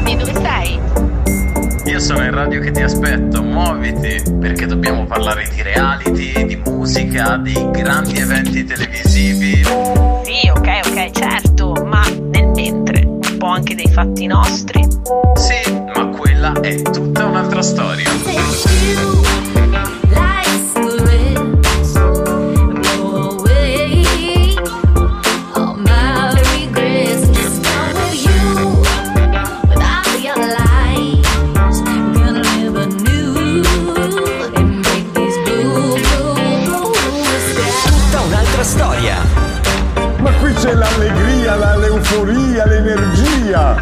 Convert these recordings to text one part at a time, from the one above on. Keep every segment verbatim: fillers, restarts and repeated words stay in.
Roby, dove sei? Io sono in radio che ti aspetto, muoviti, perché dobbiamo parlare di reality, di musica, di grandi eventi televisivi. Sì, ok, ok, certo, ma nel mentre, un po' anche dei fatti nostri. Sì, ma quella è tutta un'altra storia. Storia. Ma qui c'è l'allegria, la, l'euforia, l'energia.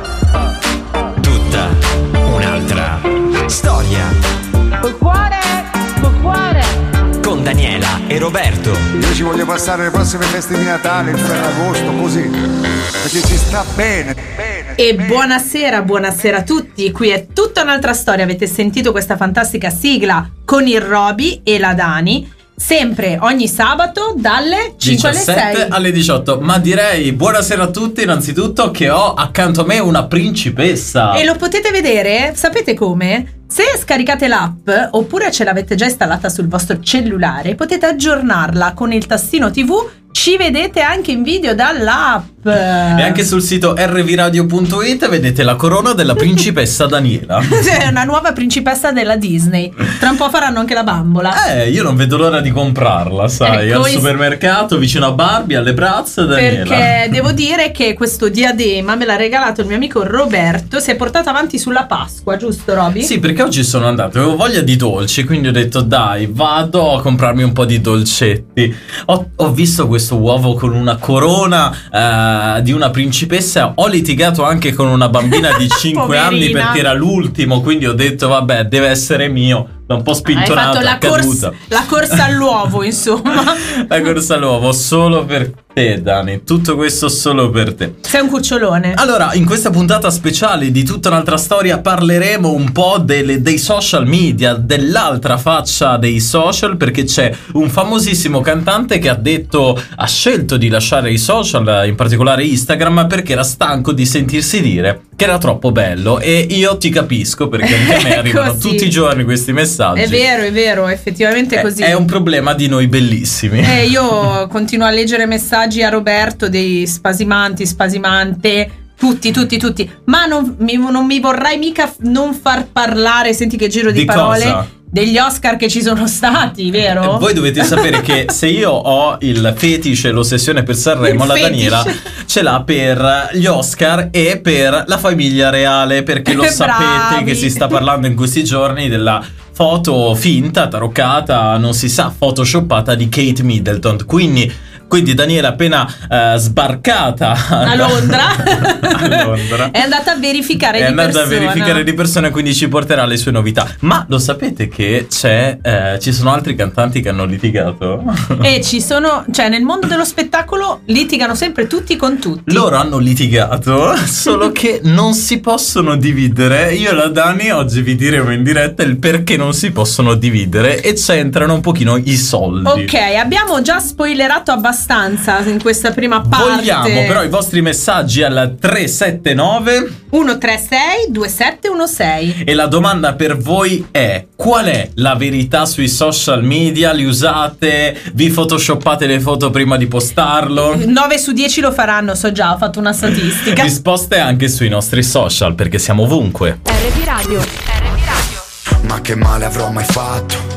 Tutta un'altra storia. Col cuore, col cuore. Con Daniela e Roberto. Io ci voglio passare le prossime feste di Natale, il Ferragosto, così. Perché si sta bene, bene. E buonasera, buonasera a tutti. Qui è tutta un'altra storia. Avete sentito questa fantastica sigla con il Roby e la Dani. Sempre ogni sabato dalle cinque alle sei alle diciotto. Ma direi buonasera a tutti innanzitutto, che ho accanto a me una principessa. E lo potete vedere, sapete come? Se scaricate l'app oppure ce l'avete già installata sul vostro cellulare, potete aggiornarla con il tastino tivù. Ci vedete anche in video dall'app. E anche sul sito erre vu radio punto it vedete la corona della principessa Daniela. È una nuova principessa della Disney. Tra un po' faranno anche la bambola. Eh, io non vedo l'ora di comprarla, sai, ecco, al supermercato vicino a Barbie, alle Bratz, Daniela. Perché devo dire che questo diadema me l'ha regalato il mio amico Roberto. Si è portato avanti sulla Pasqua, giusto Roby? Sì, perché oggi sono andato, avevo voglia di dolci, quindi ho detto dai, vado a comprarmi un po' di dolcetti. Ho, ho visto questo uovo con una corona uh, di una principessa. Ho litigato anche con una bambina di cinque anni perché era l'ultimo, quindi ho detto vabbè, deve essere mio. Un po' spintonata, hai fatto la, cors- la corsa all'uovo, insomma. La corsa all'uovo solo per te, Dani. Tutto questo solo per te. Sei un cucciolone. Allora, in questa puntata speciale di tutta un'altra storia parleremo un po' delle, dei social media, dell'altra faccia dei social, perché c'è un famosissimo cantante che ha detto, ha scelto di lasciare i social, in particolare Instagram, perché era stanco di sentirsi dire che era troppo bello. E io ti capisco, perché anche a me arrivano tutti i giorni questi messaggi. È vero, è vero, effettivamente è così. È un problema di noi bellissimi. Eh, io continuo a leggere messaggi a Roberto dei spasimanti, spasimante, tutti, tutti, tutti. Ma non mi, non mi vorrai mica non far parlare, senti che giro di, di parole, cosa? Degli Oscar che ci sono stati, vero? E voi dovete sapere che se io ho il fetish e l'ossessione per Sanremo, la Daniela ce l'ha per gli Oscar e per la famiglia reale, perché lo sapete che si sta parlando in questi giorni della foto finta, taroccata, non si sa, photoshoppata di Kate Middleton. Quindi Quindi Daniela appena uh, sbarcata a Londra, a Londra è andata a verificare è di andata persona. a verificare di persona, quindi ci porterà le sue novità. Ma lo sapete che c'è eh, ci sono altri cantanti che hanno litigato? E ci sono, cioè nel mondo dello spettacolo litigano sempre tutti con tutti. Loro hanno litigato, solo che non si possono dividere. Io e la Dani oggi vi diremo in diretta il perché non si possono dividere, e c'entrano un pochino i soldi. Ok, abbiamo già spoilerato abbastanza in questa prima parte. Vogliamo però i vostri messaggi al tre sette nove uno tre sei due sette uno sei. E la domanda per voi è: qual è la verità sui social media? Li usate? Vi photoshoppate le foto prima di postarlo? nove su dieci lo faranno, so già, ho fatto una statistica. Risposte anche sui nostri social, perché siamo ovunque. erre vu Radio, erre vu Radio. Ma che male avrò mai fatto?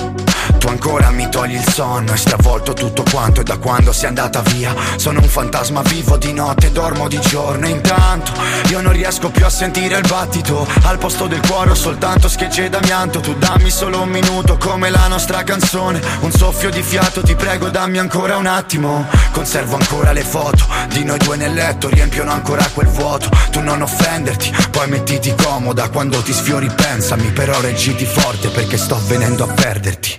Tu ancora mi togli il sonno, hai stravolto tutto quanto, e da quando sei andata via sono un fantasma vivo, di notte dormo di giorno. Intanto io non riesco più a sentire il battito, al posto del cuore ho soltanto schegge d'amianto. Tu dammi solo un minuto come la nostra canzone, un soffio di fiato, ti prego dammi ancora un attimo. Conservo ancora le foto di noi due nel letto, riempiono ancora quel vuoto. Tu non offenderti, poi mettiti comoda, quando ti sfiori pensami, però reggiti forte perché sto venendo a perderti.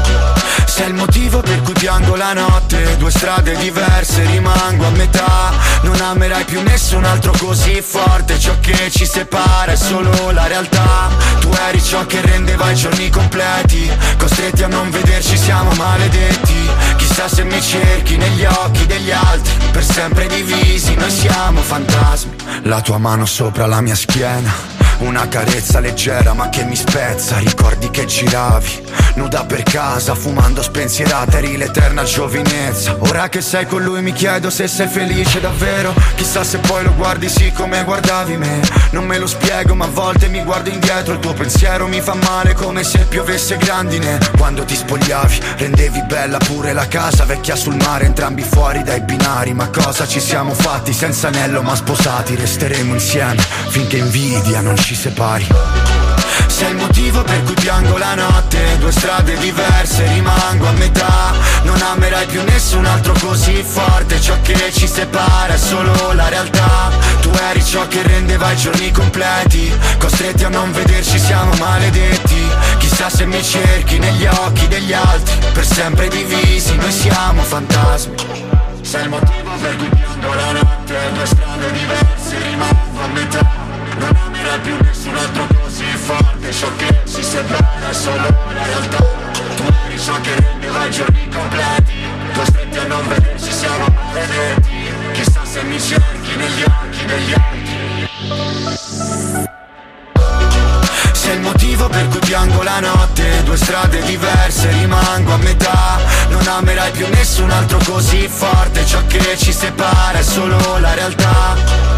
Sei il motivo per cui piango la notte, due strade diverse, rimango a metà. Non amerai più nessun altro così forte, ciò che ci separa è solo la realtà. Tu eri ciò che rendeva i giorni completi, costretti a non vederci siamo maledetti. Chissà Chissà se mi cerchi negli occhi degli altri, per sempre divisi, noi siamo fantasmi. La tua mano sopra la mia schiena, una carezza leggera ma che mi spezza. Ricordi che giravi nuda per casa, fumando spensierata, eri l'eterna giovinezza. Ora che sei con lui mi chiedo se sei felice davvero. Chissà se poi lo guardi sì come guardavi me. Non me lo spiego ma a volte mi guardo indietro. Il tuo pensiero mi fa male come se piovesse grandine. Quando ti spogliavi rendevi bella pure la casa vecchia sul mare, entrambi fuori dai binari. Ma cosa ci siamo fatti senza anello ma sposati? Resteremo insieme finché invidia non ci separi. Sei il motivo per cui piango la notte, due strade diverse, rimango a metà. Non amerai più nessun altro così forte, ciò che ci separa è solo la realtà. Tu eri ciò che rendeva i giorni completi, costretti a non vederci siamo maledetti. Chissà se mi cerchi negli occhi degli altri, per sempre divisi, noi siamo fantasmi. Sei il motivo per cui piango la notte, due strade diverse, rimango a metà. Non amerai più nessun altro così forte, ciò che si separa è solo la realtà. Tu eri ciò che rendeva i giorni completi, costretti a non vederci siamo maledetti. Chissà se mi cerchi negli occhi degli altri. Sei il motivo per cui piango la notte, due strade diverse, rimango a metà. Non amerai più nessun altro così forte, ciò che ci separa è solo la realtà.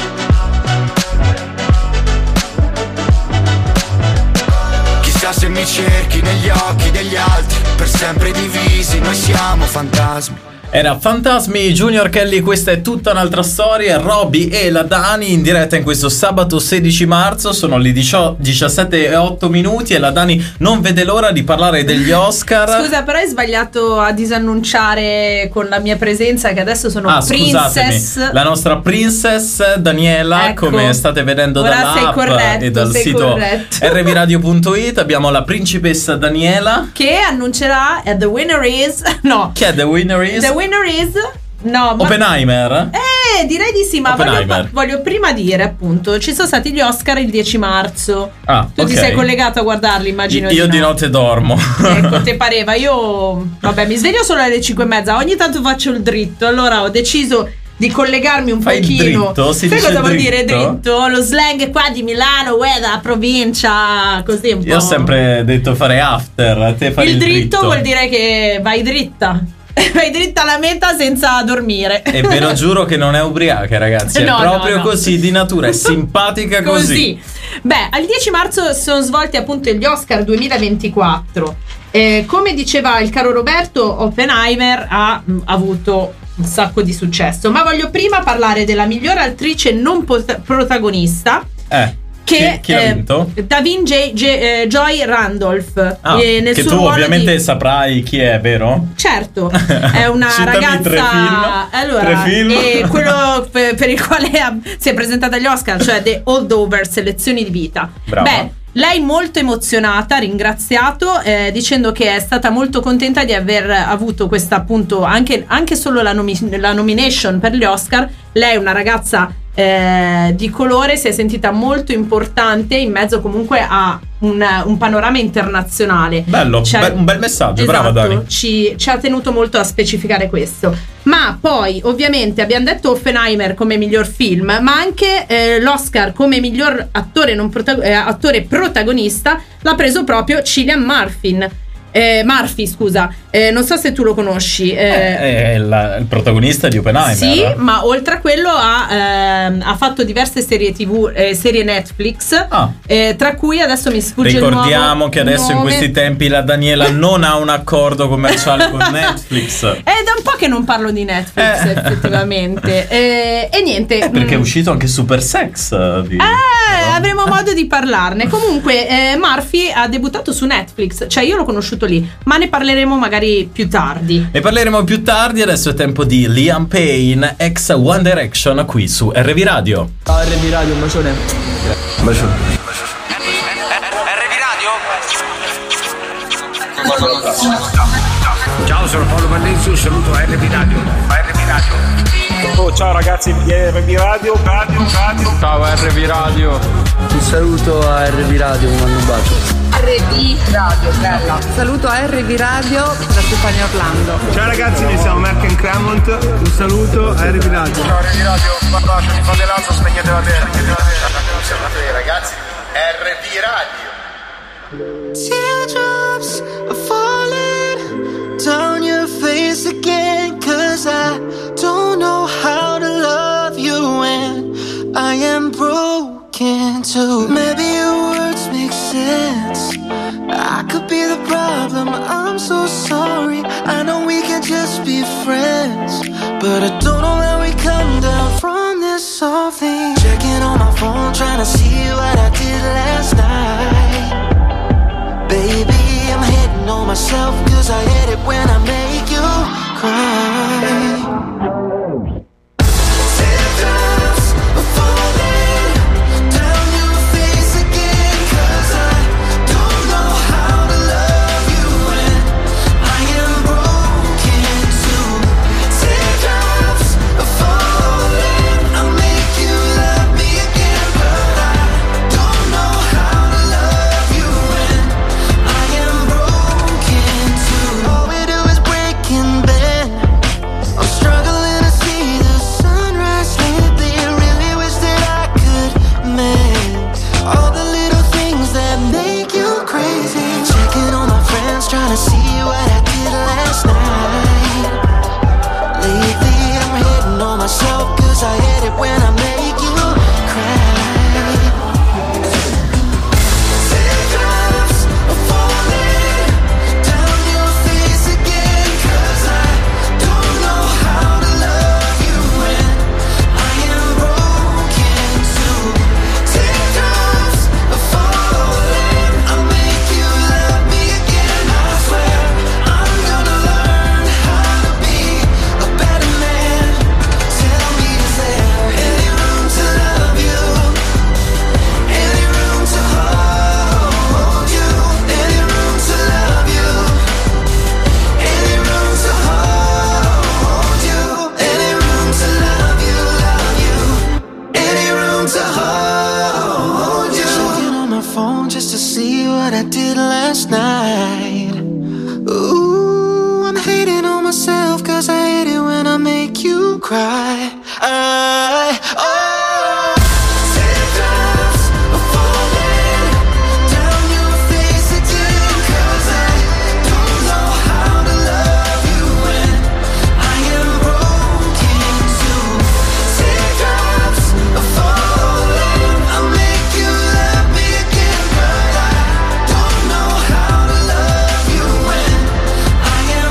Chissà se mi cerchi negli occhi degli altri, per sempre divisi, noi siamo fantasmi. Era Fantasmi, Junior Kelly, questa è tutta un'altra storia. Robby e la Dani in diretta in questo sabato sedici marzo, sono le diciassette e otto minuti e la Dani non vede l'ora di parlare degli Oscar. Scusa, però hai sbagliato a disannunciare con la mia presenza che adesso sono ah, Princess. Scusatemi, la nostra Princess Daniela, ecco, come state vedendo dall'app corretto, e dal sito erre vu radio punto it. Abbiamo la principessa Daniela che annuncerà uh, The Winner Is No Chi è The Winner Is? The winner is no, ma... Oppenheimer? Eh, direi di sì, ma voglio, voglio prima dire, appunto, ci sono stati gli Oscar il dieci marzo. Ah, tu okay. Ti sei collegato a guardarli, immagino. Io di, di no. notte dormo. Ecco, te pareva. Io, vabbè, mi sveglio solo alle cinque e mezza. Ogni tanto faccio il dritto. Allora ho deciso di collegarmi un Fai pochino. Il dritto? Si Sai dice cosa vuol dritto? dire dritto? Lo slang qua di Milano, uè, da provincia, così un po'. Io ho sempre detto fare after. Te fai il, il dritto, dritto vuol dire che vai dritta. Vai dritta alla meta senza dormire. E ve lo giuro che non è ubriaca, ragazzi. È no, proprio no, no. così di natura, è simpatica così. Così. Beh, al dieci marzo sono svolti appunto gli Oscar duemilaventiquattro. Eh, come diceva il caro Roberto, Oppenheimer ha mh, avuto un sacco di successo. Ma voglio prima parlare della miglior attrice non pot- protagonista. Eh. Che, chi, chi l'ha eh, vinto? Davin J, J, eh, Joy Randolph. Ah, eh, nel che suo tu ovviamente di... saprai chi è, vero? Certo, è una ragazza. Tre film. Allora, tre film. E quello per, per il quale ha, si è presentata agli Oscar, cioè The Holdovers, lezioni di vita. Brava. Beh, lei molto emozionata, ha ringraziato, eh, dicendo che è stata molto contenta di aver avuto questa, appunto, anche, anche solo la, nomi- la nomination per gli Oscar. Lei è una ragazza eh, di colore, si è sentita molto importante in mezzo comunque a un, un panorama internazionale. Bello, C'è, be- un bel messaggio, esatto, brava Dani. Ci, ci ha tenuto molto a specificare questo. Ma poi ovviamente abbiamo detto Oppenheimer come miglior film, ma anche eh, l'Oscar come miglior attore, non prota- eh, attore protagonista l'ha preso proprio Cillian Murphy. Eh, Murphy, scusa, eh, non so se tu lo conosci. Eh, è il, il protagonista di Oppenheimer. Sì, ma oltre a quello ha, ehm, ha fatto diverse serie tivù, eh, serie Netflix, ah. eh, tra cui adesso mi sfugge il nuovo Ricordiamo che adesso nome. In questi tempi la Daniela non ha un accordo commerciale con Netflix. È da un po' che non parlo di Netflix, eh. effettivamente. Eh, e niente. Eh, perché mh. è uscito anche Super Sex. Di... Eh, avremo modo di parlarne. Comunque, eh, Murphy ha debuttato su Netflix, cioè io l'ho conosciuto lì, ma ne parleremo magari più tardi. Ne parleremo più tardi. Adesso è tempo di Liam Payne, ex One Direction, qui su erre vu Radio. Ciao erre vu Radio, un bacione. Un bacione. erre vu Radio? Ciao, sono Paolo Mannizio, saluto erre vu Radio. erre vu Radio. Oh, ciao ragazzi di erre vu Radio, Radio, Radio. Ciao erre vu Radio. Un saluto a R V Radio, mi mando un bacio. R V Radio, bella. Saluto a R V Radio da Stefania Orlando. Ciao ragazzi, noi siamo Mark and Cremont. Un saluto a R V Radio. Ciao R V Radio, un bacio di Fadelato, spegnete la terra. Siamo dei ragazzi di R V Radio. Teardrops are falling down your face again, 'cause I don't know how to love you when I am broken too. Maybe your words make sense, I could be the problem, I'm so sorry. I know we can just be friends, but I don't know how we come down from this whole thing. Checking on my phone, trying to see what I did last night. Baby, I'm hitting on myself, 'cause I hate it when I make you cry. Teardrops are falling down your face again, 'cause I don't know how to love you when I am broken too. Teardrops are falling, I'll make you love me again, but I don't know how to love you when I am broken too. All we do is break and bend, I'm struggling to see the sunrise lately. Really wish that I could mend all the little things that make you crazy. Checking on my friends, trying to see what I did last night. Lately I'm hitting on myself, 'cause I hate it when I make you cry. Teardrops are falling down your face again, 'cause I don't know how to love you when I am broken too. Teardrops are falling, I'll make you love me again. I swear I'm gonna learn how to be a better man. Tell me, is there any room to love you? Any room to hold you? Any room to love you? Any room to hold you? Any room to love you, love you? Any room to hold you? Checking on my phone just to see what I did last night. Ooh, I'm hating on myself, 'cause I hate it when I make you cry. I, oh, teardrops are falling down your face again, 'cause I don't know how to love you when I am broken too. Teardrops are falling, I'll make you love me again, but I don't know how to love you when I am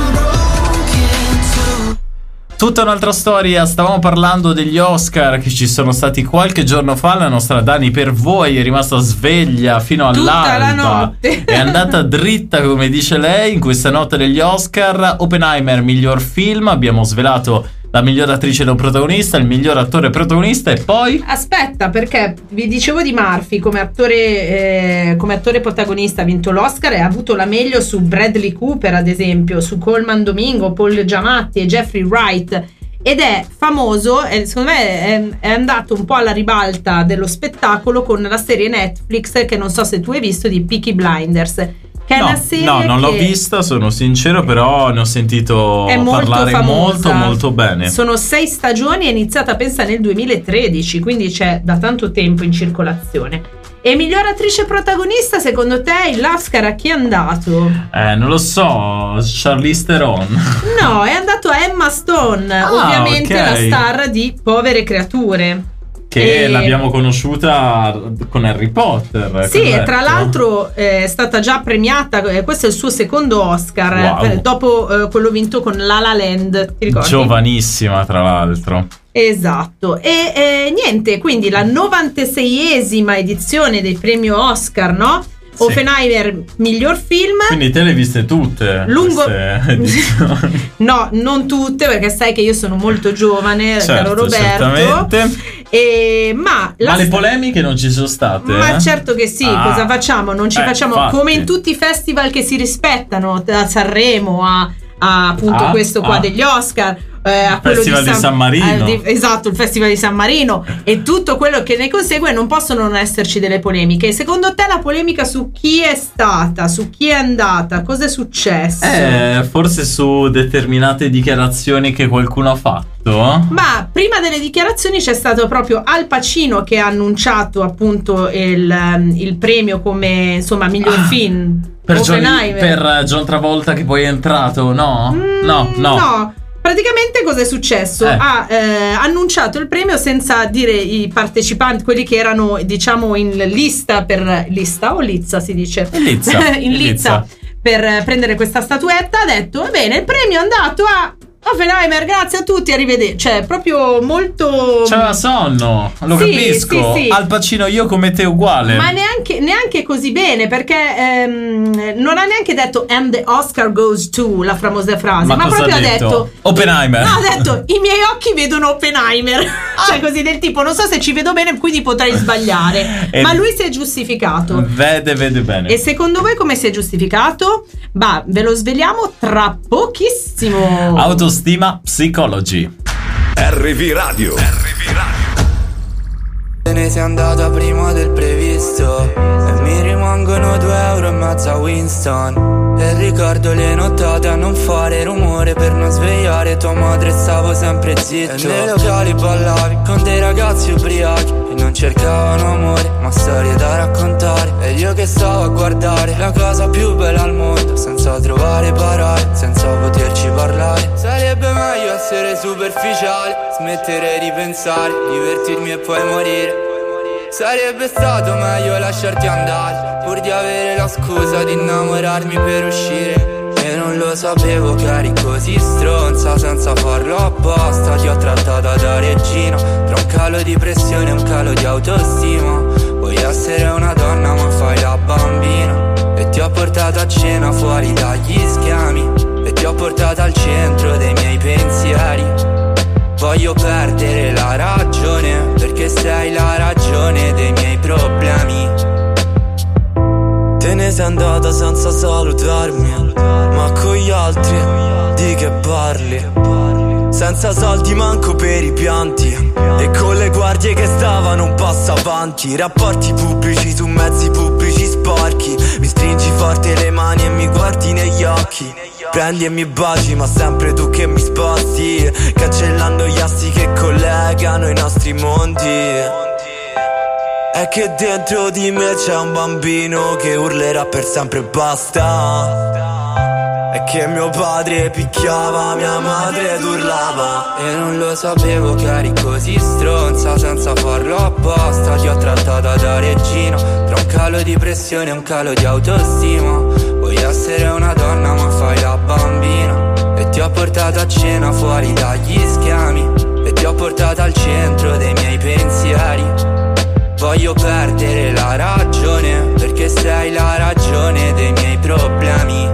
broken too. Tutta un'altra storia, stavamo parlando degli Oscar che ci sono stati qualche giorno fa. La nostra Dani per voi è rimasta sveglia fino Tutta all'alba, la notte. è andata dritta come dice lei in questa notte degli Oscar. Oppenheimer miglior film, abbiamo svelato la miglior attrice non protagonista, il miglior attore protagonista e poi... Aspetta, perché vi dicevo di Murphy come attore, eh, come attore protagonista ha vinto l'Oscar e ha avuto la meglio su Bradley Cooper, ad esempio, su Colman Domingo, Paul Giamatti e Jeffrey Wright, ed è famoso, e secondo me è, è andato un po' alla ribalta dello spettacolo con la serie Netflix che non so se tu hai visto, di Peaky Blinders, che è no, una serie no, non che l'ho vista, sono sincero, però ne ho sentito è molto parlare famosa. molto molto bene. Sono sei stagioni, è iniziata pensa nel duemilatredici, quindi c'è da tanto tempo in circolazione. E miglior attrice protagonista, secondo te l'Oscar a chi è andato? Eh, non lo so, Charlize Theron. No, è andato a Emma Stone, Ah, ovviamente ok. la star di Povere Creature. Che E- l'abbiamo conosciuta con Harry Potter. Sì, e corretto? tra l'altro eh, è stata già premiata, eh, questo è il suo secondo Oscar, Wow. eh, dopo eh, quello vinto con La La Land, ti ricordi? Giovanissima, tra l'altro. Esatto, e eh, niente, quindi la novantaseiesima edizione dei premi Oscar, no? Sì. Oppenheimer miglior film. Quindi te le hai viste tutte Lungo- queste edizioni? No, non tutte, perché sai che io sono molto giovane, Certo, caro Roberto. certamente. E, ma la Ma le polemiche non ci sono state? Ma eh? certo che sì, Ah. cosa facciamo? Non ci Eh, facciamo infatti. come in tutti i festival che si rispettano, da Sanremo a, a appunto Ah, questo qua ah. degli Oscar. eh, a quello Festival di San, di San Marino. eh, di- esatto, il Festival di San Marino e tutto quello che ne consegue, non possono non esserci delle polemiche. Secondo te la polemica su chi è stata, su chi è andata, cosa è successo? Eh, forse su determinate dichiarazioni che qualcuno ha fatto. Ma prima delle dichiarazioni c'è stato proprio Al Pacino che ha annunciato appunto il, um, il premio come insomma miglior film. Per John, Oppenheimer. per John Travolta che poi è entrato, no? Mm, no, no. No. Praticamente cosa è successo? Eh. Ha eh, annunciato il premio senza dire i partecipanti, quelli che erano diciamo in lista per lista o lizza si dice? In lizza. in lizza per prendere questa statuetta. Ha detto va bene, il premio è andato a Oppenheimer, grazie a tutti, arrivederci. Cioè proprio molto C'aveva sonno, lo Sì, capisco. sì, sì. Al Pacino io come te uguale. Ma neanche, neanche così bene, perché ehm, non ha neanche detto and the Oscar goes to, la famosa frase, ma, Ma cosa proprio ha ha detto, detto? Oppenheimer. No, ha detto i miei occhi vedono Oppenheimer. Cioè così del tipo non so se ci vedo bene, quindi potrei sbagliare. E- Ma lui si è giustificato. Vede, vede bene. E secondo voi come si è giustificato? Bah, ve lo sveliamo tra pochissimo. Autostima Psychology. R V Radio. Te ne sei andata prima del previsto e mi rimangono due euro e mezzo a Winston. E ricordo le nottate a non fare rumore per non svegliare tua madre, stavo sempre zitto. E nei locali ballavi con dei ragazzi ubriachi e non cercavano amore ma storie da raccontare. E io che stavo a guardare la cosa più bella al mondo senza trovare parole, senza poterci parlare. Sarebbe meglio essere superficiale, smettere di pensare, divertirmi e poi morire. Sarebbe stato meglio lasciarti andare pur di avere la scusa di innamorarmi per uscire. E non lo sapevo che eri così stronza, senza farlo apposta ti ho trattata da regina. Tra un calo di pressione e un calo di autostima. Vuoi essere una donna ma fai la bambina. E ti ho portato a cena fuori dagli schemi e ti ho portato al centro dei miei pensieri. Voglio perdere la ragione perché sei la ragione dei miei problemi. Te ne sei andata senza salutarmi, ma con gli altri di che parli? Senza soldi manco per i pianti e con le guardie che stavano un passo avanti. Rapporti pubblici su mezzi pubblici sporchi. Mi stringi forte le mani e mi guardi negli occhi. Prendi e mi baci ma sempre tu che mi sposti, cancellando gli assi che collegano i nostri mondi. È che dentro di me c'è un bambino che urlerà per sempre basta. È che mio padre picchiava, mia madre ed urlava. E non lo sapevo che eri così stronza, senza farlo apposta ti ho trattata da regina. Tra un calo di pressione e un calo di autostima. Vuoi essere una donna ma fai la bambina. E ti ho portato a cena fuori dagli schemi e ti ho portato al centro dei miei pensieri. Voglio perdere la ragione perché sei la ragione dei miei problemi.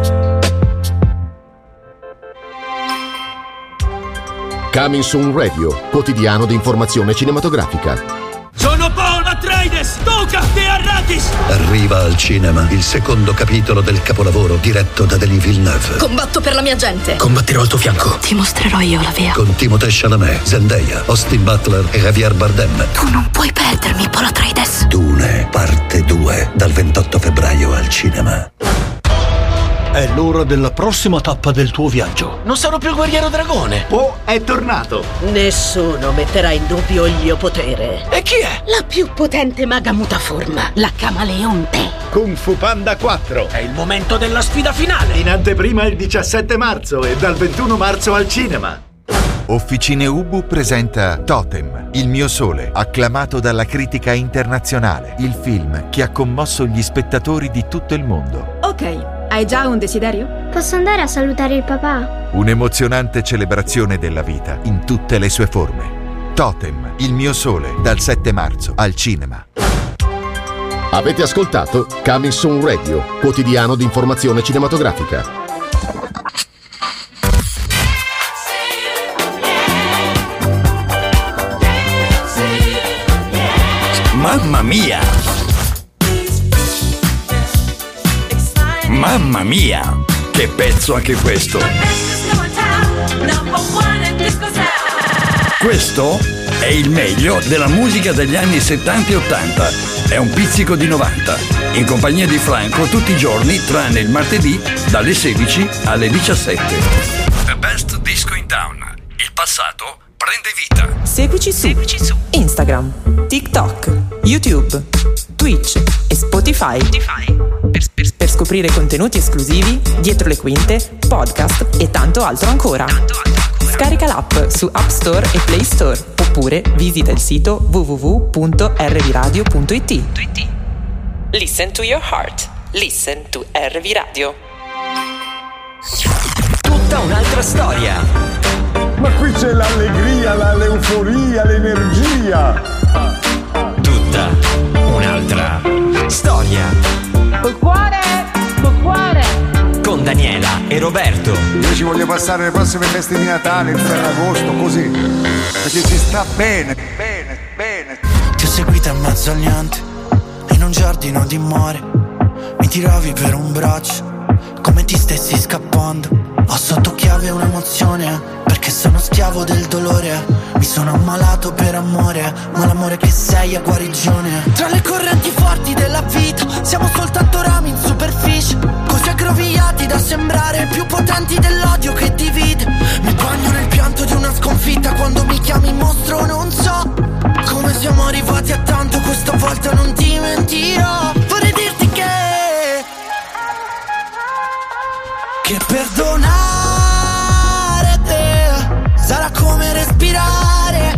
Coming Soon Radio, quotidiano di informazione cinematografica. Sono Paul Atreides, Duca de Arrakis. Arriva al cinema il secondo capitolo del capolavoro diretto da Denis Villeneuve. Combatto per la mia gente. Combatterò al tuo fianco. Ti mostrerò io la via. Con Timothée Chalamet, Zendaya, Austin Butler e Javier Bardem. Tu non puoi perdermi, Paul Atreides. Dune, parte due, dal ventotto febbraio al cinema. È l'ora della prossima tappa del tuo viaggio. Non sono più il guerriero dragone. Oh, è tornato. Nessuno metterà in dubbio il mio potere. E chi è? La più potente maga mutaforma, la Camaleonte. Kung Fu Panda quattro. È il momento della sfida finale. In anteprima il diciassette marzo e dal ventuno marzo al cinema. Officine Ubu presenta Totem, il mio sole, acclamato dalla critica internazionale. Il film che ha commosso gli spettatori di tutto il mondo. Ok, hai già un desiderio? Posso andare a salutare il papà? Un'emozionante celebrazione della vita in tutte le sue forme. Totem, il mio sole, dal sette marzo al cinema. Avete ascoltato Coming Soon Radio, quotidiano di informazione cinematografica. Mamma mia! Mamma mia! Che pezzo anche questo! Questo è il meglio della musica degli anni settanta e ottanta. È un pizzico di novanta. In compagnia di Franco tutti i giorni, tranne il martedì, dalle sedici alle diciassette. The best disco in town. Il passato prende vita. Seguici su, Seguici su Instagram, TikTok, YouTube, Twitch e Spotify, Spotify. Per, per, per scoprire contenuti esclusivi, dietro le quinte, podcast e tanto altro ancora. Tanto altro ancora. Scarica l'app su App Store e Play Store oppure visita il sito w w w punto r v radio punto i t. Listen to your heart. Listen to R V Radio. Tutta un'altra storia. Ma qui c'è l'allegria, la, l'euforia, l'energia. Tutta un'altra storia. Col cuore, col cuore. Con Daniela e Roberto. Io ci voglio passare le prossime feste di Natale, il Ferragosto, così. Perché si sta bene, bene, bene. Ti ho seguita in mezzo al niente, in un giardino di mare. Mi tiravi per un braccio, come ti stessi scappando. Ho sotto chiave un'emozione, perché sono schiavo del dolore. Mi sono ammalato per amore, ma l'amore che sei è guarigione. Tra le correnti forti della vita siamo soltanto rami in superficie, così aggrovigliati da sembrare più potenti dell'odio che divide. Mi bagno nel pianto di una sconfitta, quando mi chiami mostro non so come siamo arrivati a tanto. Questa volta non ti mentirò, vorrei dirti che Che perdonare te sarà come respirare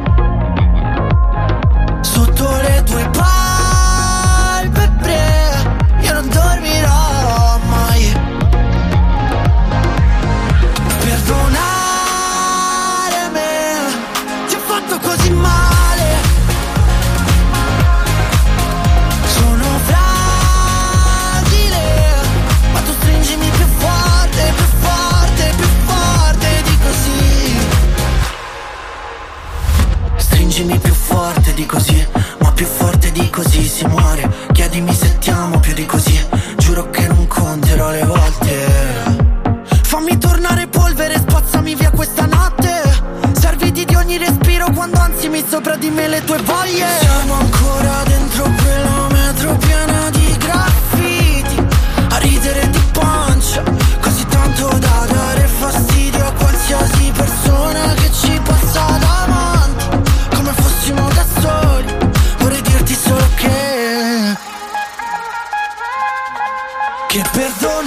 sotto le tue palpebre. Io non dormirò mai. Perdonare me, ti ho fatto così male. Sono fragile, ma tu stringimi più forte, più forte, più forte di così. Stringimi più forte di così, ma più forte di così si muore. Chiedimi se ti amo più di così, giuro che non conterò le volte. Fammi tornare polvere, spazzami via questa notte. Serviti di ogni respiro quando ansimi sopra di me le tue voglie. Siamo ancora dentro quella metro piena di graffiti, a ridere di pancia, così tanto da dare fastidio a qualsiasi persona che ci passa davanti, come fossimo da soli. Vorrei dirti solo che Che perdonare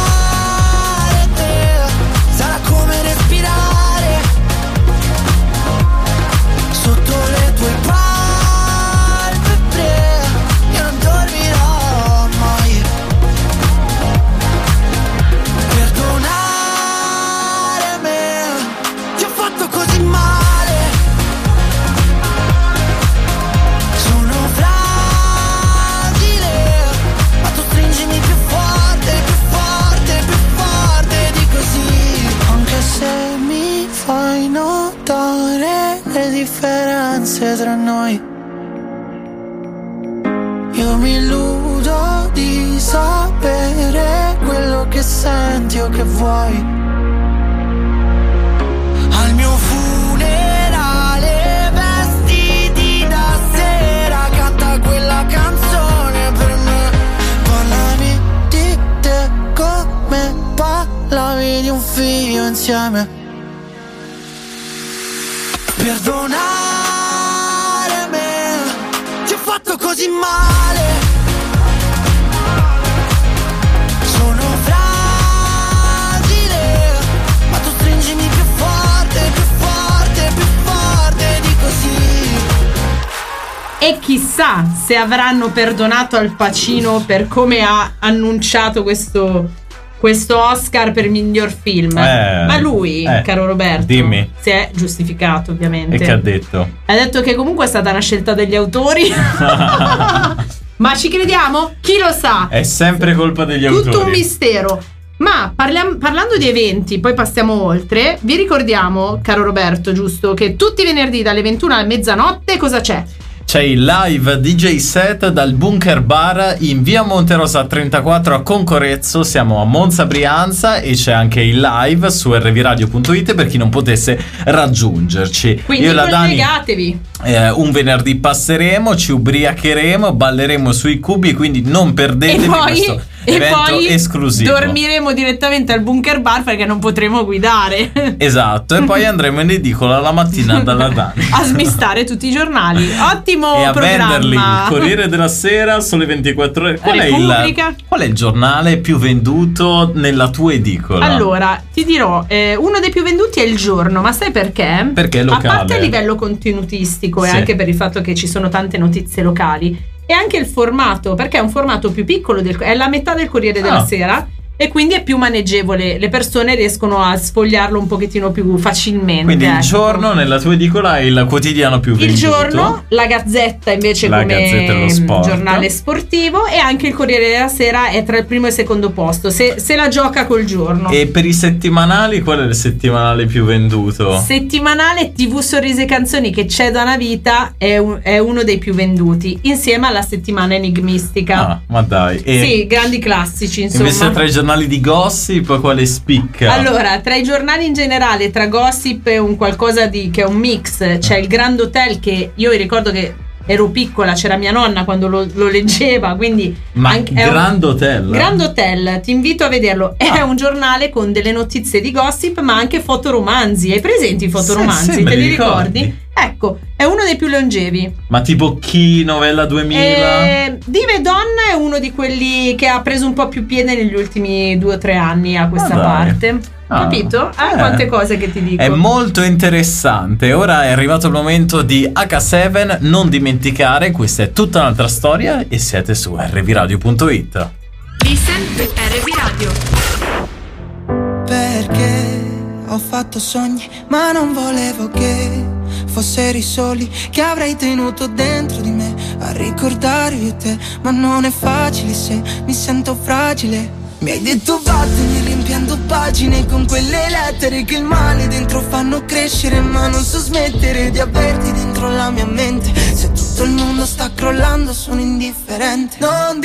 te sarà come respirare sotto le tue palpebre. Io non dormirò mai. Perdonare me, ti ho fatto così male. Sono fragile, ma tu stringimi più forte, più forte, più forte di così. Anche se mi fai notare le differenze tra noi, io mi illudo di sapere quello che senti o che vuoi. Al mio funerale vestiti da sera, canta quella canzone per me. Parlami di te come parlavi di un figlio insieme. Perdonare me, ti ho fatto così male. Sono fragile, ma tu stringimi più forte, più forte, più forte di così. E chissà se avranno perdonato Al Pacino per come ha annunciato questo, questo Oscar per miglior film. Eh, Ma lui, eh, caro Roberto, dimmi. si è giustificato ovviamente. E che ha detto? Ha detto che comunque è stata una scelta degli autori. Ma ci crediamo? Chi lo sa? È sempre colpa degli autori. Tutto un mistero. Ma parliam- parlando di eventi, poi passiamo oltre. Vi ricordiamo, caro Roberto, giusto, che tutti i venerdì dalle ventuno alla mezzanotte cosa c'è? C'è il live D J set dal Bunker Bar in via Monterosa trentaquattro a Concorrezzo. Siamo a Monza Brianza e c'è anche il live su r v radio punto it per chi non potesse raggiungerci. Quindi Io e la Dani collegatevi. eh, un venerdì passeremo, ci ubriacheremo, balleremo sui cubi, quindi non perdetevi E poi, questo e evento poi esclusivo. dormiremo direttamente al Bunker Bar perché non potremo guidare. Esatto, e poi andremo in edicola la mattina dalla Dani A smistare tutti i giornali. Ottimo e a programma. venderli il Corriere della Sera, Sole ventiquattro Ore. Qual è, Repubblica. il, qual è il giornale più venduto nella tua edicola? Allora, ti dirò, eh, uno dei più venduti è Il Giorno, ma sai perché? Perché è locale. A parte a livello contenutistico e Sì. anche per il fatto che ci sono tante notizie locali, e anche il formato, perché è un formato più piccolo, del, è la metà del Corriere della Ah. Sera e quindi è più maneggevole, le persone riescono a sfogliarlo un pochettino più facilmente. Quindi il ecco. Giorno nella tua edicola è il quotidiano più venduto. Il Giorno, la Gazzetta invece La come Gazzetta dello Sport. giornale sportivo, e anche il Corriere della Sera è tra il primo e il secondo posto, se, se la gioca col Giorno. E per i settimanali qual è il settimanale più venduto? Settimanale T V Sorrisi e Canzoni, che c'è da una vita, è, un- è uno dei più venduti, insieme alla settimana enigmistica. Ah, ma dai. E Sì, grandi classici, insomma. invece tra i giornali di gossip quale spicca? Allora, tra i giornali in generale, tra gossip e un qualcosa di che è un mix, c'è il Grand Hotel, che io mi ricordo che ero piccola, c'era mia nonna quando lo, lo leggeva, quindi Ma anche- è un- Grand Hotel? Grand Hotel, ti invito a vederlo. È un giornale con delle notizie di gossip, ma anche fotoromanzi. Hai presenti i fotoromanzi? Sì, sì, me Te li li ricordi. ricordi? Ecco, è uno dei più longevi. Ma tipo Chi, Novella duemila? Eh, Diva e Donna è uno di quelli che ha preso un po' più piede negli ultimi due o tre anni a questa Ma dai. parte. Ah. Capito? Ah, Eh. quante cose che ti dico. È molto interessante. Ora è arrivato il momento di acca sette. Non dimenticare, questa è tutta un'altra storia e siete su r v radio punto it. Listen R V Radio. Perché ho fatto sogni, ma non volevo che fossero i soli che avrei tenuto dentro di me a ricordare io e te. Ma non è facile se mi sento fragile. Mi hai detto vattene riempiendo pagine con quelle lettere che il male dentro fanno crescere, ma non so smettere di averti dentro la mia mente. Se tutto il mondo sta crollando sono indifferente. Non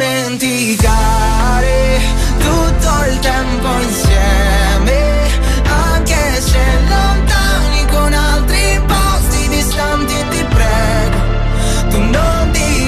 dimenticare tutto il tempo insieme, anche se lontani con altri posti distanti, ti prego. Tu non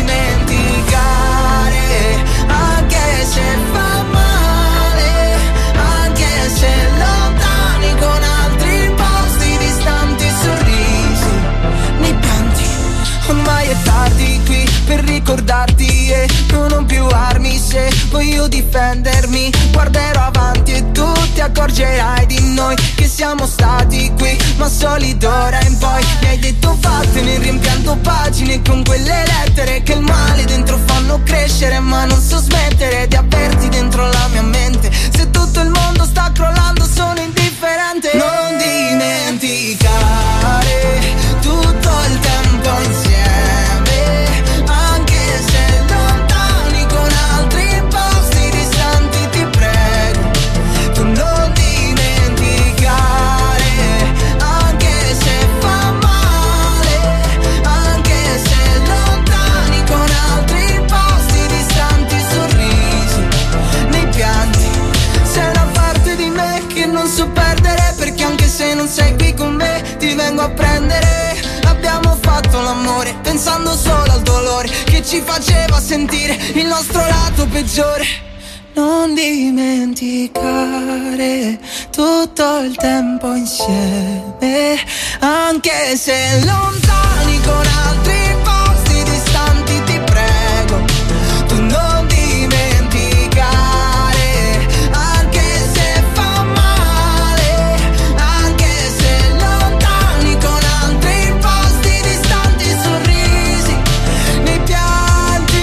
dimenticare, anche se fa male, anche se lontani con altri posti distanti, sorrisi nei pianti. Ormai è tardi qui per ricordarti e non ho più armi se voglio difendermi. Guarderò avanti e tu ti accorgerai di noi che siamo stati qui, ma soli d'ora in poi. Mi hai detto vattene riempiendo pagine con quelle lettere che il male dentro fanno crescere, ma non so smettere di averti dentro la mia mente. Se tutto il mondo sta crollando sono indifferente. Non dimenticare tutto il tempo insieme, anche se lontani con altri posti distanti, ti prego. Tu non dimenticare, anche se fa male, anche se lontani con altri posti distanti, sorrisi nei pianti. Sei una parte di me che non so perdere, perché anche se non sei qui con me ti vengo a prendere. Abbiamo fatto l'amore pensando solo al dolore che ci faceva sentire il nostro lato peggiore. Non dimenticare tutto il tempo insieme, anche se lontani con altri posti distanti, ti prego. Tu non dimenticare, anche se fa male, anche se lontani con altri posti distanti, sorrisi nei pianti.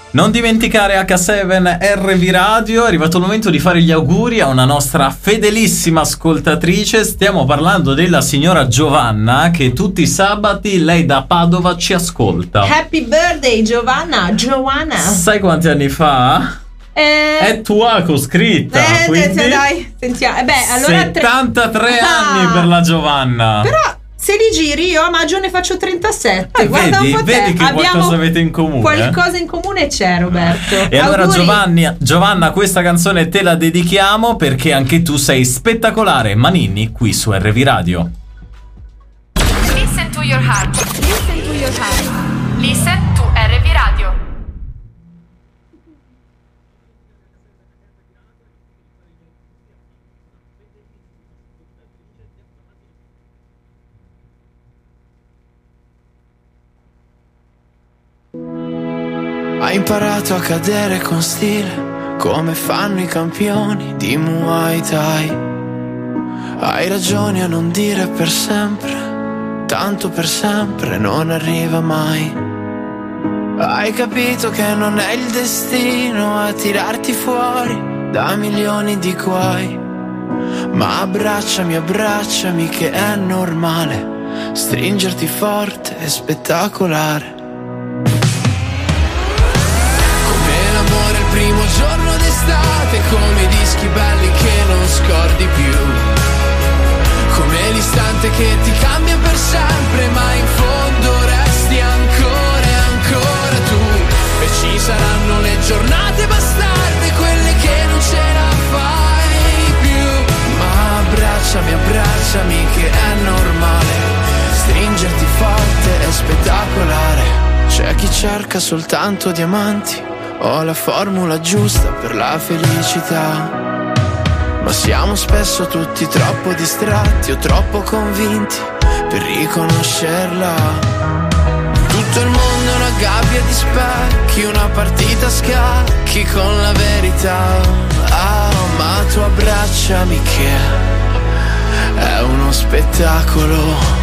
Non dimenticare acca sette erre vu Radio. È arrivato il momento di fare gli auguri a una nostra fedelissima ascoltatrice. Stiamo parlando della signora Giovanna, che tutti i sabati lei da Padova ci ascolta. Happy birthday Giovanna. Giovanna. Sai quanti anni fa? Eh, È tua coscritta, eh, quindi dai, sentiamo. Eh beh, allora settantatré tre... anni ah, per la Giovanna. Però se li giri io a maggio ne faccio trentasette. Eh, Guarda vedi, un po' te. vedi che Abbiamo qualcosa avete in comune. Qualcosa in comune c'è, Roberto. E allora Auguri. Giovanni, Giovanna, questa canzone te la dedichiamo perché anche tu sei spettacolare. Maninni qui su erre vu Radio. Listen to your heart. Listen to your heart. Listen to erre vu Radio. Hai imparato a cadere con stile, come fanno i campioni di Muay Thai. Hai ragione a non dire per sempre, tanto per sempre non arriva mai. Hai capito che non è il destino a tirarti fuori da milioni di guai. Ma abbracciami, abbracciami che è normale stringerti forte e spettacolare. Primo giorno d'estate, come i dischi belli che non scordi più, come l'istante che ti cambia per sempre, ma in fondo resti ancora e ancora tu. E ci saranno le giornate bastarde, quelle che non ce la fai più. Ma abbracciami, abbracciami che è normale stringerti forte è spettacolare. C'è chi cerca soltanto diamanti, ho la formula giusta per la felicità, ma siamo spesso tutti troppo distratti o troppo convinti per riconoscerla. Tutto il mondo è una gabbia di specchi, una partita a scacchi con la verità. Ah, ma tu abbracciami che è uno spettacolo.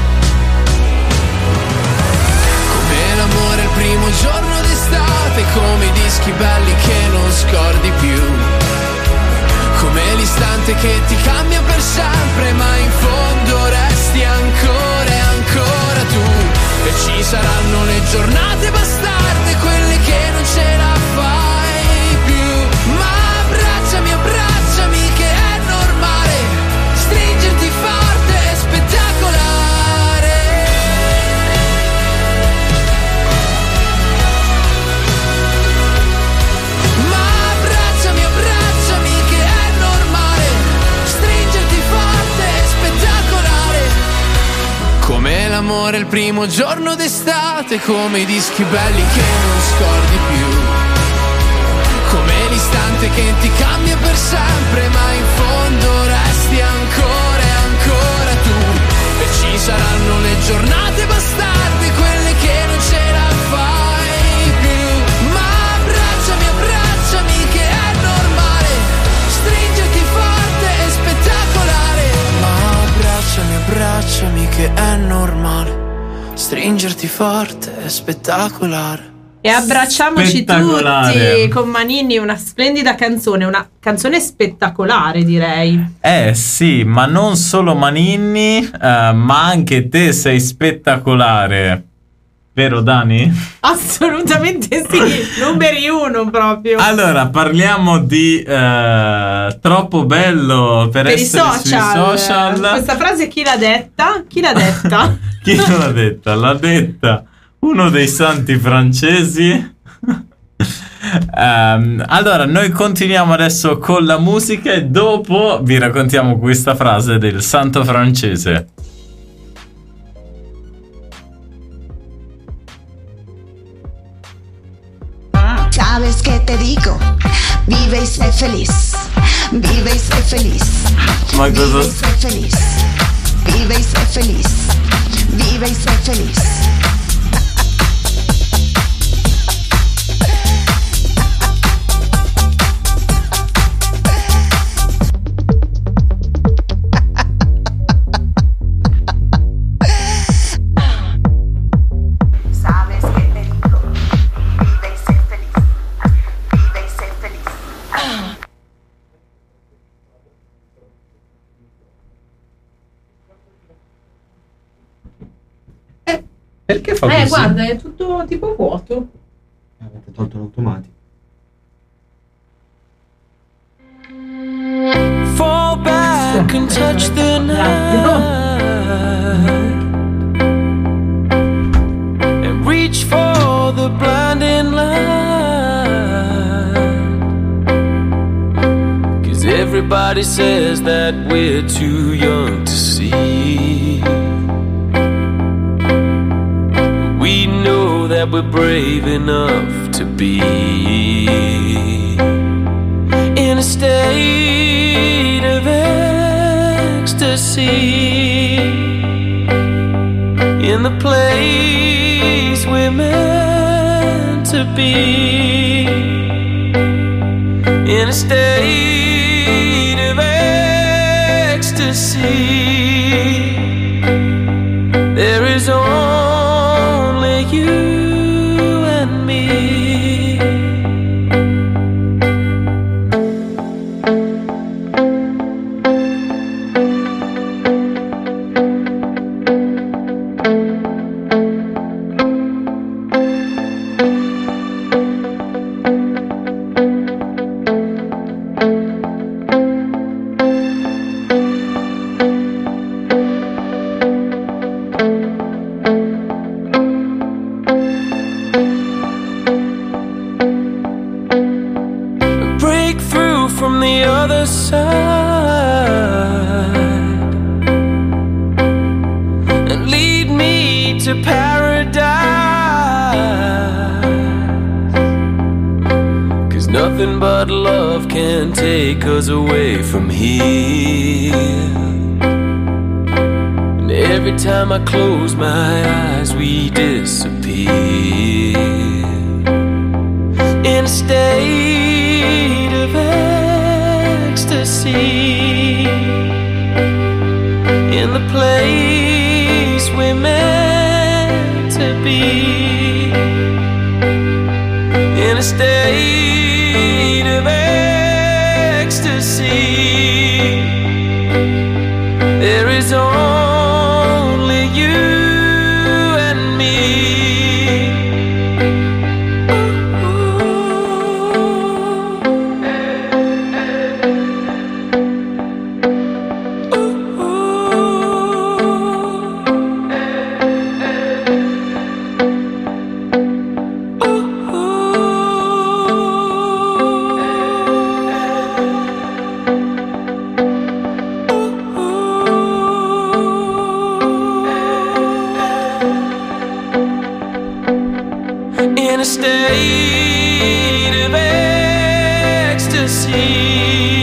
Come l'amore il primo giorno d'estate, come i dischi belli che non scordi più, come l'istante che ti cambia per sempre, ma in fondo resti ancora e ancora tu. E ci saranno le giornate bastarde, quelle che non ce la fai più. Ma abbracciami, abbracciami che è normale stringerti forte e spettacolare. Come l'amore il primo giorno d'estate, come i dischi belli che non scordi più, come l'istante che ti cambia per sempre, ma in fondo resti ancora e ancora tu. E ci saranno le giornate bastarde, quelle che non ce la fai più. Ma abbracciami, abbracciami che è normale stringerti forte e spettacolare. Ma abbracciami, abbracciami che è normale stringerti forte e spettacolare. E abbracciamoci tutti con Maninni, una splendida canzone, una canzone spettacolare direi. Eh sì, ma non solo Maninni, eh, ma anche te sei spettacolare. Vero Dani? Assolutamente sì, numeri uno proprio. Allora, parliamo di eh, troppo bello per, per essere i social. sui social. Questa frase chi l'ha detta? Chi l'ha detta? Chi l'ha detta? L'ha detta uno dei santi francesi. um, allora, noi continuiamo adesso con la musica e dopo vi raccontiamo questa frase del santo francese. Sabes que te digo, vive y sé feliz, vive y sé feliz, Ma cosa... vive y sé feliz, vive y sé feliz, vive y sé feliz. Perché fa Eh, così? guarda, è tutto tipo vuoto. Avete tolto l'automatico. Fall back and touch the night and reach for the blinding light, 'cause everybody says that we're too young to see. We know that we're brave enough to be in a state of ecstasy, in the place we're meant to be, in a state of ecstasy. There is only you and me. Break through from the other side and lead me to paradise, 'cause nothing but love can take us away from here. And every time I close my eyes we disappear in a state of ecstasy, in the place we're meant to be, in a state of ecstasy. There is only you and me. In a state of ecstasy,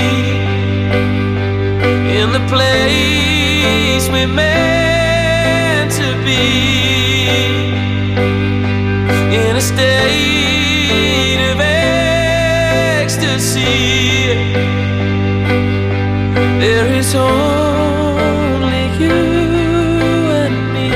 in the place we're meant to be, in a state of ecstasy. There is only you and me.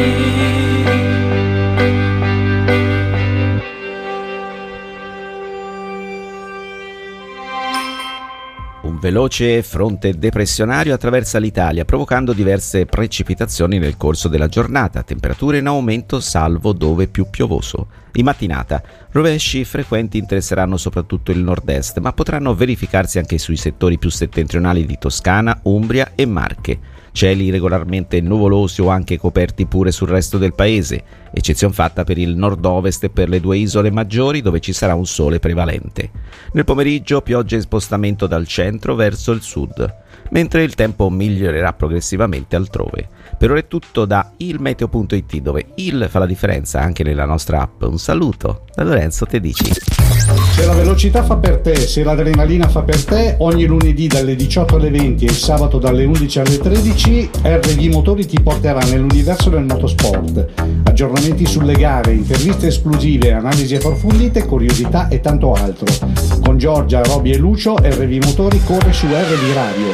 Un veloce fronte depressionario attraversa l'Italia, provocando diverse precipitazioni nel corso della giornata, temperature in aumento salvo dove più piovoso. In mattinata rovesci frequenti interesseranno soprattutto il nord-est, ma potranno verificarsi anche sui settori più settentrionali di Toscana, Umbria e Marche. Cieli regolarmente nuvolosi o anche coperti pure sul resto del paese, eccezion fatta per il nord-ovest e per le due isole maggiori dove ci sarà un sole prevalente. Nel pomeriggio piogge in spostamento dal centro verso il sud, mentre il tempo migliorerà progressivamente altrove. Per ora è tutto da ilmeteo punto it, dove il fa la differenza anche nella nostra app. Un saluto da Lorenzo Tedici. Se la velocità fa per te, se l'adrenalina fa per te, ogni lunedì dalle diciotto alle venti e il sabato dalle undici alle tredici R V Motori ti porterà nell'universo del motorsport. Aggiornamenti sulle gare, interviste esclusive, analisi approfondite, curiosità e tanto altro. Con Giorgia, Roby e Lucio, R V Motori corre su R V Radio.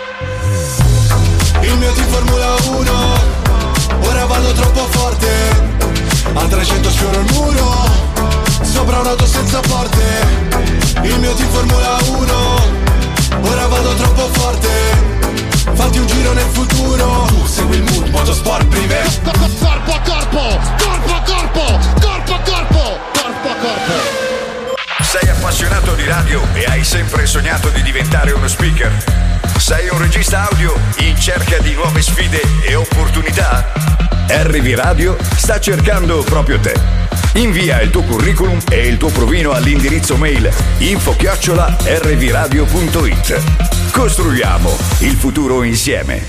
Il mio team Formula uno, ora vado troppo forte, a trecento sfioro il muro, sopra un'auto senza porte. Il mio team Formula uno, ora vado troppo forte, fatti un giro nel futuro. Tu segui il mood, motorsport privé. Corpo a corpo, corpo a corpo. appassionato di radio e hai sempre sognato di diventare uno speaker? Sei un regista audio in cerca di nuove sfide e opportunità? R V Radio sta cercando proprio te. Invia il tuo curriculum e il tuo provino all'indirizzo mail info chiocciola r v radio punto i t. Costruiamo il futuro insieme.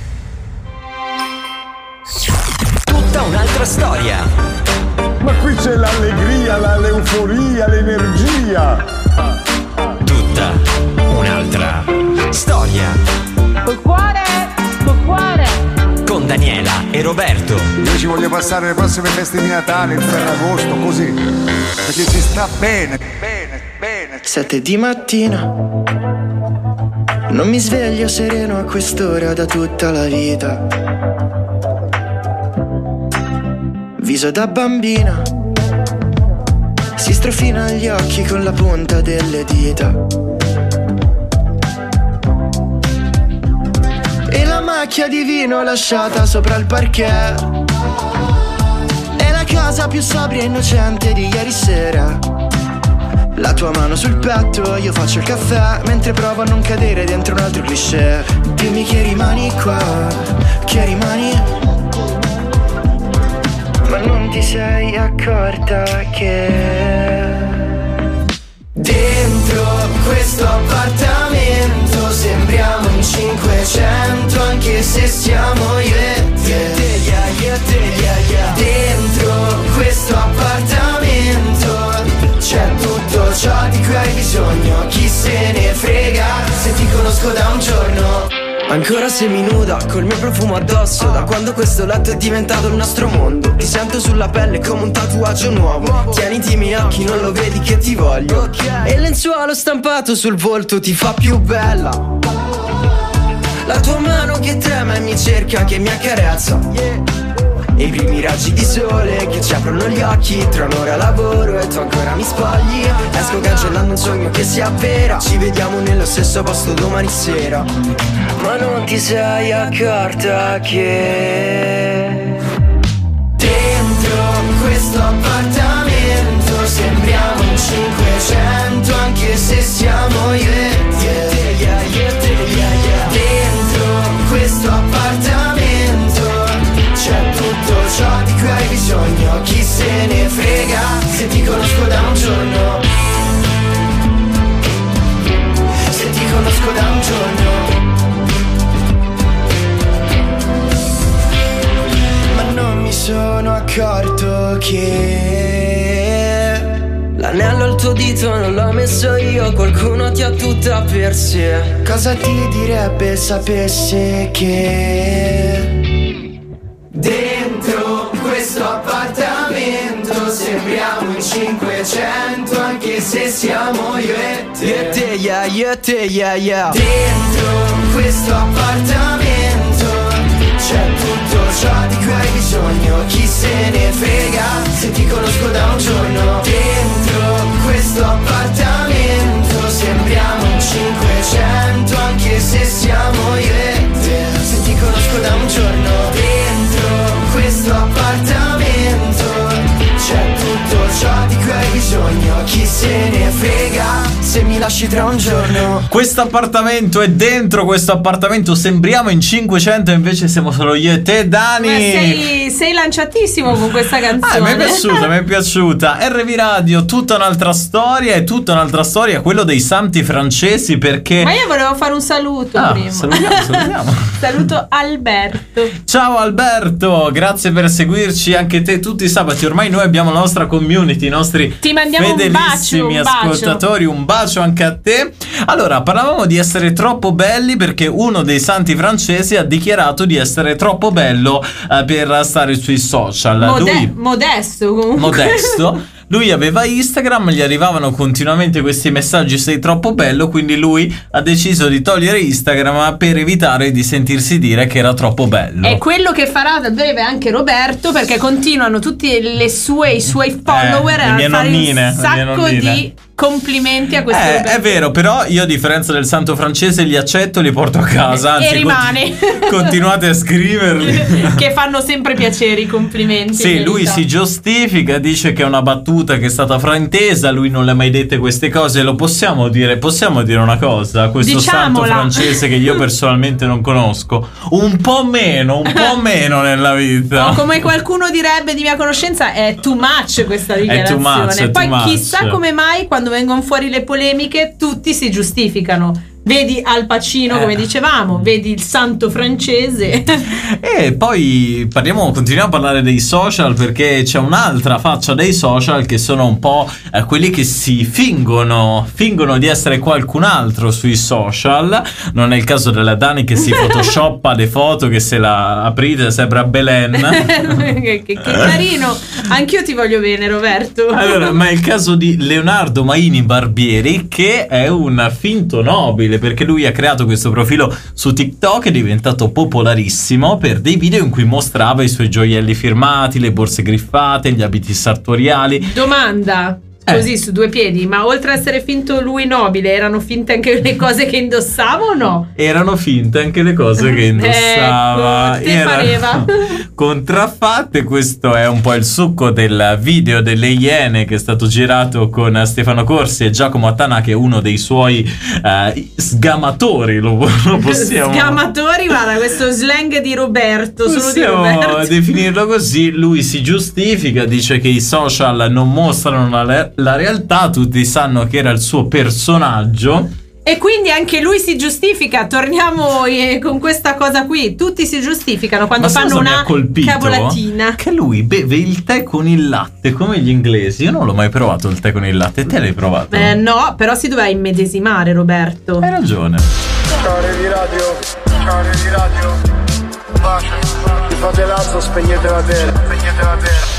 Tutta un'altra storia. Ma qui c'è l'allegria, la- l'euforia, l'energia. Tutta un'altra storia. Col cuore, col cuore. Con Daniela e Roberto. Io ci voglio passare le prossime feste di Natale, il Ferragosto, così. Perché si sta bene, bene, bene. Sette di mattina. Non mi sveglio sereno a quest'ora da tutta la vita. Viso da bambina. Si strofina gli occhi con la punta delle dita. E la macchia di vino lasciata sopra il parquet è la cosa più sobria e innocente di ieri sera. La tua mano sul petto, io faccio il caffè mentre provo a non cadere dentro un altro cliché. Dimmi che rimani qua, che rimani, ma non ti sei accorta che dentro questo appartamento sembriamo in cinquecento, anche se siamo io e te. Dentro questo appartamento c'è tutto ciò di cui hai bisogno, chi se ne frega se ti conosco da un giorno. Ancora seminuda, col mio profumo addosso, da quando questo letto è diventato il nostro mondo. Ti sento sulla pelle come un tatuaggio nuovo. Tieniti i miei occhi, non lo vedi che ti voglio. E il lenzuolo stampato sul volto ti fa più bella. La tua mano che trema e mi cerca, che mi accarezza. E i primi raggi di sole che ci aprono gli occhi. Tra un'ora lavoro e tu ancora mi spogli. Esco cancellando un sogno che si avvera. Ci vediamo nello stesso posto domani sera. Ma non ti sei accorta che dentro questo appartamento sembriamo in cinquecento, anche se siamo io e te. Dentro questo appartamento c'è tutto ciò di cui hai bisogno, chi se ne frega se ti conosco da un giorno. Se ti conosco da un giorno. Ma non mi sono accorto che l'anello al tuo dito non l'ho messo io, qualcuno ti ha tutta per sé. Cosa ti direbbe sapesse che dentro questo appartamento sembriamo in cinquecento, anche se siamo io e te. Io e te, yeah, io e te, yeah, yeah. Dentro questo appartamento c'è tutto ciò di cui hai bisogno, chi se ne frega se ti conosco da un giorno. Dentro questo appartamento sembriamo in cinquecento, anche se siamo io e te. Se ti conosco da un giorno. Dentro questo appartamento c'è tutto ciò di cui hai bisogno, chi se ne frega se mi lasci tra un giorno. Questo appartamento è dentro questo appartamento sembriamo in cinquecento, invece siamo solo io e te, Dani. Ma sei, sei lanciatissimo con questa canzone. Ah, mi è piaciuta, mi è piaciuta. R V Radio, tutta un'altra storia. E tutta un'altra storia quello dei santi francesi, perché ma io volevo fare un saluto ah, prima. Salutiamo, salutiamo. Saluto Alberto. Ciao Alberto, grazie per seguirci anche te tutti i sabati. Ormai noi abbiamo la nostra community, i nostri Ti mandiamo fedelissimi un bacio, un ascoltatori. Un bacio anche a te. Allora, parlavamo di essere troppo belli perché uno dei santi francesi ha dichiarato di essere troppo bello eh, per stare sui social. Mode- Lui, modesto comunque. modesto. Lui aveva Instagram, gli arrivavano continuamente questi messaggi: sei troppo bello, quindi lui ha deciso di togliere Instagram per evitare di sentirsi dire che era troppo bello. È quello che farà da breve anche Roberto, perché continuano tutti le sue, i suoi follower Eh, le a mie fare nonnine, un le mie sacco nonnine. di complimenti a questo Eh, Roberto. è vero, però io a differenza del santo francese li accetto e li porto a casa. Anzi, E rimane. conti- continuate a scriverli. Che fanno sempre piacere i complimenti. Sì, in lui verità. si giustifica, dice che è una battuta che è stata fraintesa, lui non le ha mai dette queste cose. Lo possiamo dire, possiamo dire una cosa, questo santo Diciamola. francese che io personalmente non conosco, un po' meno, un po' meno nella vita. O come qualcuno direbbe di mia conoscenza, è too much questa too dichiarazione. much, è Poi too much. chissà come mai quando vengono fuori le polemiche tutti si giustificano. Vedi Al Pacino, come Eh. dicevamo, vedi il santo francese. E poi parliamo, continuiamo a parlare dei social, perché c'è un'altra faccia dei social che sono un po' eh, quelli che si fingono fingono di essere qualcun altro sui social. Non è il caso della Dani che si photoshoppa le foto, che se la aprite sembra Belen. che, che- che carino. Anch'io ti voglio bene, Roberto. Allora, ma è il caso di Leonardo Maini Barbieri, che è un finto nobile, perché lui ha creato questo profilo su TikTok, è diventato popolarissimo per dei video in cui mostrava i suoi gioielli firmati, le borse griffate, gli abiti sartoriali. Domanda. Eh. Così su due piedi, ma oltre a essere finto lui nobile, erano finte anche le cose che indossava o no? Erano finte anche le cose che indossava. Ecco, te Erano pareva. contraffatte. Questo è un po' il succo del video delle Iene che è stato girato con Stefano Corsi e Giacomo Attanà, che è uno dei suoi eh, sgamatori, lo, lo possiamo Scamatori, guarda, questo slang di Roberto, solo di Possiamo Roberto. definirlo così. Lui si giustifica, dice che i social non mostrano la, la realtà, tutti sanno che era il suo personaggio. E quindi anche lui si giustifica. Torniamo eh, con questa cosa qui. Tutti si giustificano quando Ma sai fanno cosa mi una ha colpito? cavolatina. Che lui beve il tè con il latte come gli inglesi. Io non l'ho mai provato il tè con il latte. Te l'hai provato? Eh, no, però si doveva immedesimare, Roberto. Hai ragione. Ciao Revi Radio, ciao Revi Radio, pace, ti fate l'alzo, spegnete la tela, spegnete la tela.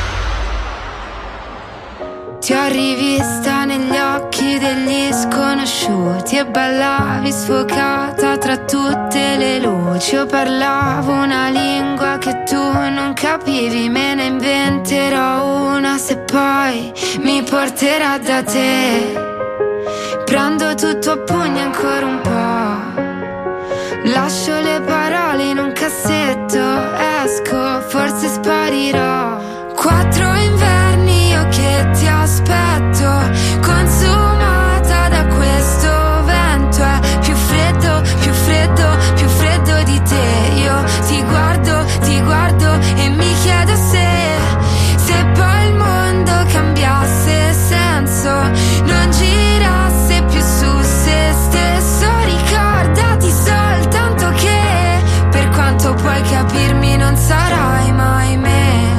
Ti ho rivista negli occhi degli sconosciuti e ballavi sfocata tra tutte le luci. Io parlavo una lingua che tu non capivi, me ne inventerò una se poi mi porterà da te. Prendo tutto a pugni ancora un po', lascio le parole in un cassetto, esco, forse sparirò. Quattro inverni io che ti aspetto, consumata da questo vento. È più freddo, più freddo, più freddo di te. Io ti guardo, ti guardo e mi chiedo se, se poi il mondo cambiasse senso, non girasse più su se stesso. Ricordati soltanto che, per quanto puoi capirmi, non sarai mai me.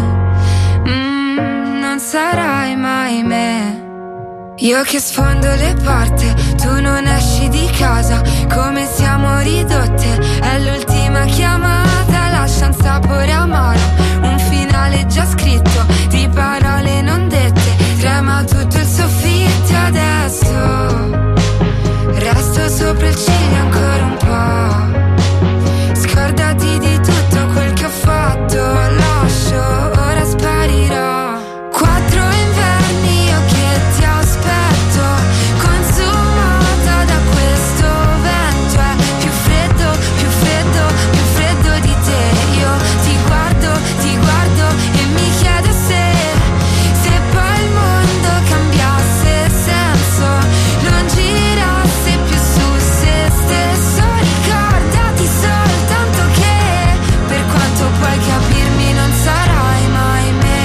Non sarai mai me. Io che sfondo le porte, tu non esci di casa, come siamo ridotte. È l'ultima chiamata, lascia un sapore amaro, un finale già scritto, di parole non dette. Trema tutto il soffitto adesso, resto sopra il ciglio ancora un po'. Scordati di tutto quel che ho fatto, lascio, ora sparirò. Quattro inverni io che ti aspetto, consumata da questo vento. È più freddo, più freddo, più freddo di te. Io ti guardo, ti guardo e mi chiedo se, se poi il mondo cambiasse senso, non girasse più su se stesso. Ricordati soltanto che, per quanto puoi capirmi, non sarai mai me.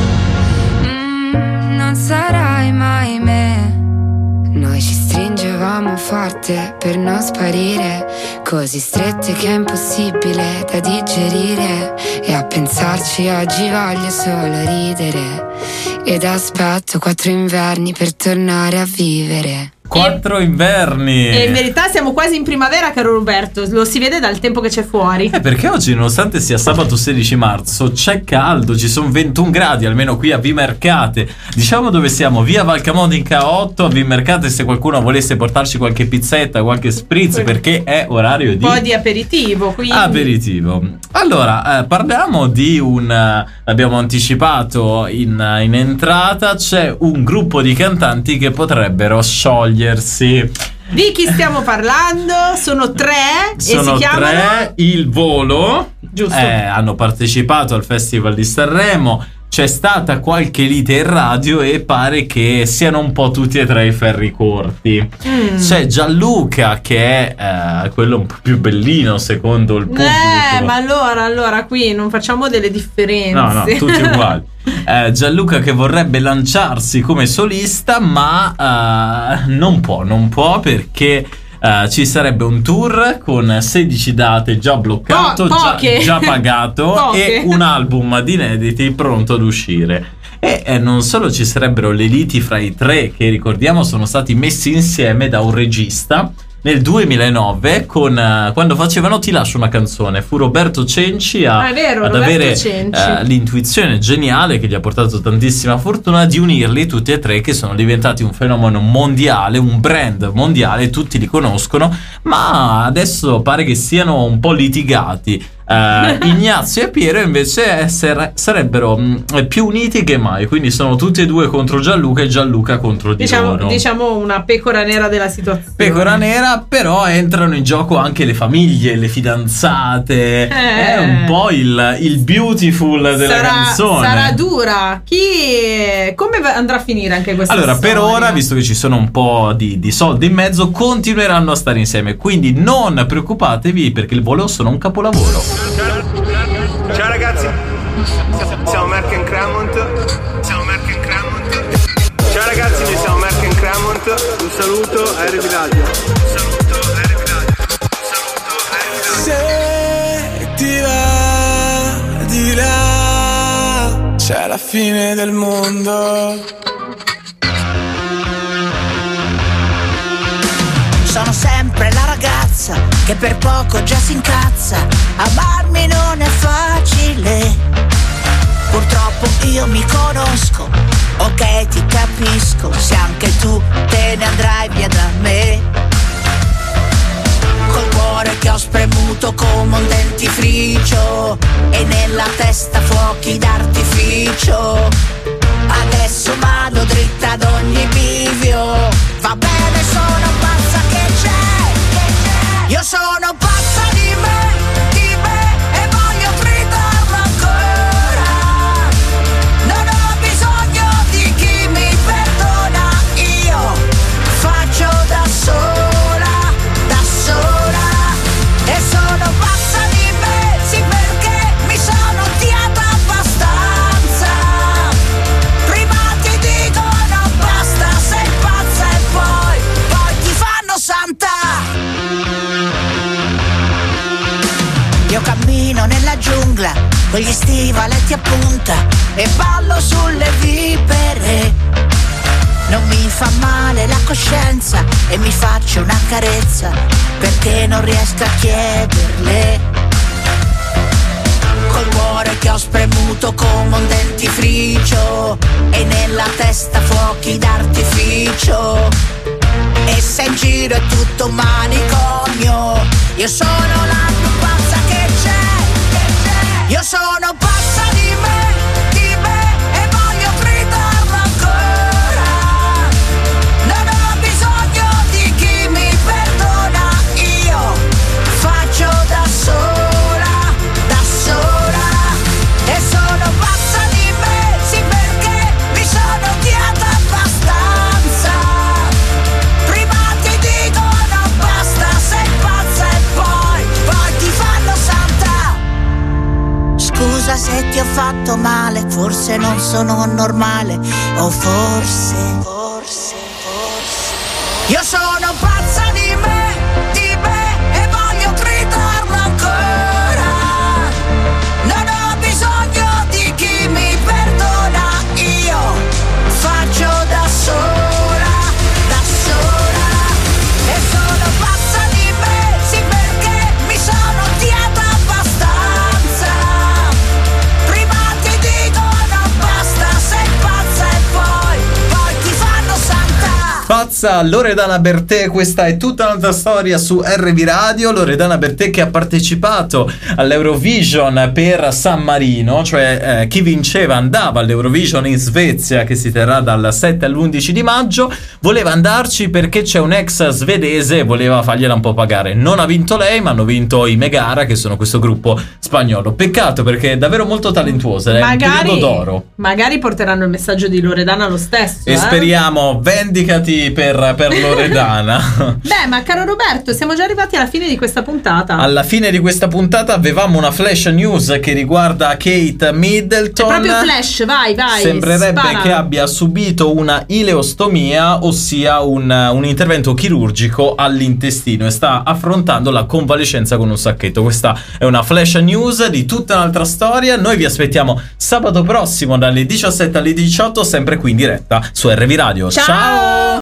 Non sarai mai me. Noi ci stringevamo forte per non sparire, così strette che è impossibile da digerire. E a pensarci oggi voglio solo ridere, ed aspetto quattro inverni per tornare a vivere. Quattro inverni. E in verità siamo quasi in primavera, caro Roberto. Lo si vede dal tempo che c'è fuori. Eh, perché oggi, nonostante sia sabato sedici marzo, c'è caldo, ci sono ventuno gradi, almeno qui a Vimercate. Diciamo dove siamo, via Valcamonica otto a Vimercate, se qualcuno volesse portarci qualche pizzetta, qualche spritz, perché è orario un di... Un po' di aperitivo, quindi... Aperitivo. Allora, eh, parliamo di un... Uh, abbiamo anticipato in, uh, in entrata, c'è un gruppo di cantanti che potrebbero sciogliersi. Di chi stiamo parlando? Sono tre Sono e si chiamano tre, Il Volo. Giusto. Eh, hanno partecipato al Festival di Sanremo. C'è stata qualche lite in radio e pare che siano un po' tutti e tre i ferri corti. Mm. C'è Gianluca che è eh, quello un po' più bellino secondo il pubblico. Eh, ma allora, allora qui non facciamo delle differenze. No, no, tutti uguali. Eh, Gianluca che vorrebbe lanciarsi come solista, ma eh, non può, non può perché Uh, ci sarebbe un tour con sedici date già bloccato, po- già, già pagato e un album di inediti pronto ad uscire. E eh, non solo ci sarebbero le liti fra i tre, che ricordiamo sono stati messi insieme da un regista nel duemilanove con, uh, quando facevano Ti lascio una canzone. Fu Roberto Cenci a, ah, vero, ad Roberto avere Cenci. Uh, l'intuizione geniale che gli ha portato tantissima fortuna di unirli tutti e tre, che sono diventati un fenomeno mondiale, un brand mondiale, tutti li conoscono, ma adesso pare che siano un po' litigati. Uh, Ignazio e Piero invece essere, sarebbero mh, più uniti che mai, quindi sono tutti e due contro Gianluca e Gianluca contro di diciamo, loro. Diciamo una pecora nera della situazione. Pecora nera, però entrano in gioco anche le famiglie, le fidanzate. Eh. È un po' il, il beautiful della sarà, canzone. Sarà dura. Chi come andrà a finire anche questa allora, storia? Per ora, visto che ci sono un po' di, di soldi in mezzo, continueranno a stare insieme. Quindi non preoccupatevi, perché Il Volo sono un capolavoro. Ciao ragazzi, siamo Merck and Cremont. Siamo Merck and Cremont. Ciao ragazzi, noi siamo Merck and Cremont. Un saluto a R V Radio. Un saluto a R V Radio. Un saluto a R V Radio. Se ti va di là, c'è la fine del mondo. Sono sempre la ragazza che per poco già si incazza. Amarmi non è facile. Purtroppo io mi conosco. Ok, ti capisco. Se anche tu te ne andrai via da me. Col cuore che ho spremuto come un dentifricio e nella testa fuochi d'artificio. Adesso vado dritta ad ogni bivio. Va bene, sono pazza che c'è. Io sono pazza di me, di me, e voglio gridarlo ancora. Non ho bisogno di chi mi perdona. Io faccio da sola, da sola. E sono pazza di me, sì, perché mi sono odiata abbastanza. Prima ti dicono basta, sei pazza, e poi, poi ti fanno santa. Io cammino nella giungla con gli stivaletti a punta e ballo sulle vipere. Non mi fa male la coscienza e mi faccio una carezza perché non riesco a chiederle. Col cuore che ho spremuto come un dentifricio e nella testa fuochi d'artificio. E se in giro è tutto un manicomio, io sono la più pazza che c'è. Io sono pazza di me, di me, e voglio gridarlo ancora. Non ho bisogno di chi mi perdona. Io faccio da sola, da sola. E sono pazza di me, sì, perché mi sono odiata abbastanza. Prima ti dicono basta, sei pazza, e poi, poi ti fanno santa. Scusa se ti ho fatto male, forse non sono normale, o forse, forse, forse. Io sono pazza di me, di me, e voglio gridarlo ancora. Non ho bisogno di chi mi perdona. Io faccio da sola, da sola. Pazza Loredana Bertè, questa è tutta un'altra storia su R V Radio. Loredana Bertè che ha partecipato all'Eurovision per San Marino, cioè eh, chi vinceva andava all'Eurovision in Svezia che si terrà dal sette all'undici di maggio. Voleva andarci perché c'è un ex svedese e voleva fargliela un po' pagare. Non ha vinto lei, ma hanno vinto i Megara, che sono questo gruppo spagnolo. Peccato, perché è davvero molto talentuosa, è magari, un periodo d'oro. Magari porteranno il messaggio di Loredana lo stesso. E eh? speriamo, vendicati per, per Loredana. Beh, ma caro Roberto, siamo già arrivati alla fine di questa puntata. Alla fine di questa puntata avevamo una flash news che riguarda Kate Middleton. È proprio flash, vai, vai. Sembrerebbe spara. che abbia subito una ileostomia, ossia un, un intervento chirurgico all'intestino, e sta affrontando la convalescenza con un sacchetto. Questa è una flash news di tutta un'altra storia. Noi vi aspettiamo sabato prossimo dalle diciassette alle diciotto, sempre qui in diretta su R V Radio. Ciao! Ciao!